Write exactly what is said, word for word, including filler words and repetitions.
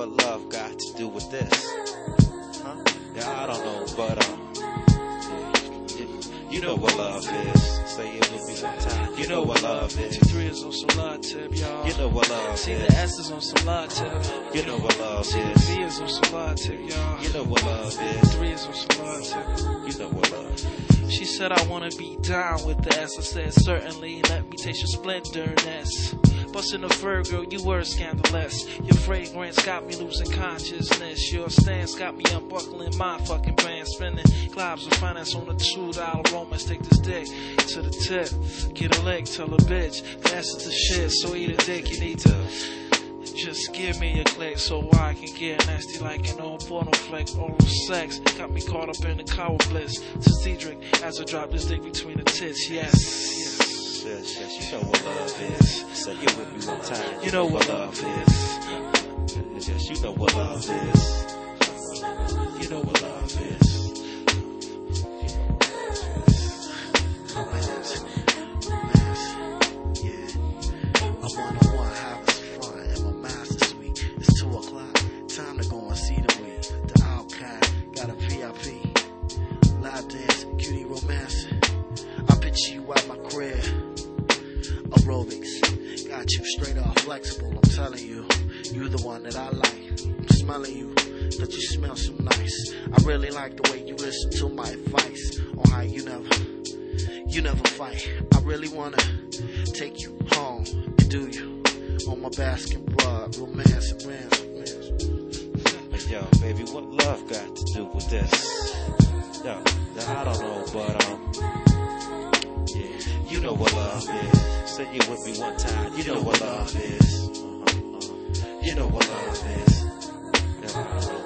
what love got to do with this? Huh? Yeah, I don't know, but um, yeah, you know what love is. Say it with me one time. You know what love is. Two three is on some love tip, y'all. You know what love See is. the S is on some love tip. You know what love See the is. V is on some love tip, y'all. You know what love is. Three is on some love tip. You know what love is. She said, I wanna be down with the S. I said, certainly, let me taste your splendorness. Bustin' a fur, girl, you were scandalous. Your fragrance got me losing consciousness. Your stance got me unbuckling my fucking pants. Spending globs of finance on a two dollar romance. Take this dick to the tip. Get a leg, tell a bitch. The S is the shit, so eat a dick, you need to just give me a click so I can get nasty like an old porno flick. Oral sex got me caught up in the cow bliss. To Cedric as I drop this dick between the tits. Yes, yes, Yes, yes, you know what love is. Say it with me one time. You know what love is. Yes, you know what love is. You know what love is. Romance, romance, yeah. I'm one-on-one having some fun in my master suite. It's two o'clock, time to go and see the week. The Outcast got a V I P, live dance, cutie romance. I picture you at my crib, aerobics, got you straight off flexible. I'm telling you, you the one that I like. I'm smelling you, that you smell so nice. I really like the way you listen to my advice on how you never. You never fight. I really wanna take you home and do you on my basket rug, romance and rants, romance. But yo, baby, what love got to do with this? Yo, I don't know, but um, yeah, you know what love is. Say it with me one time. You know what love is. Uh-huh, uh-huh. You know what love is. Yeah, I don't know.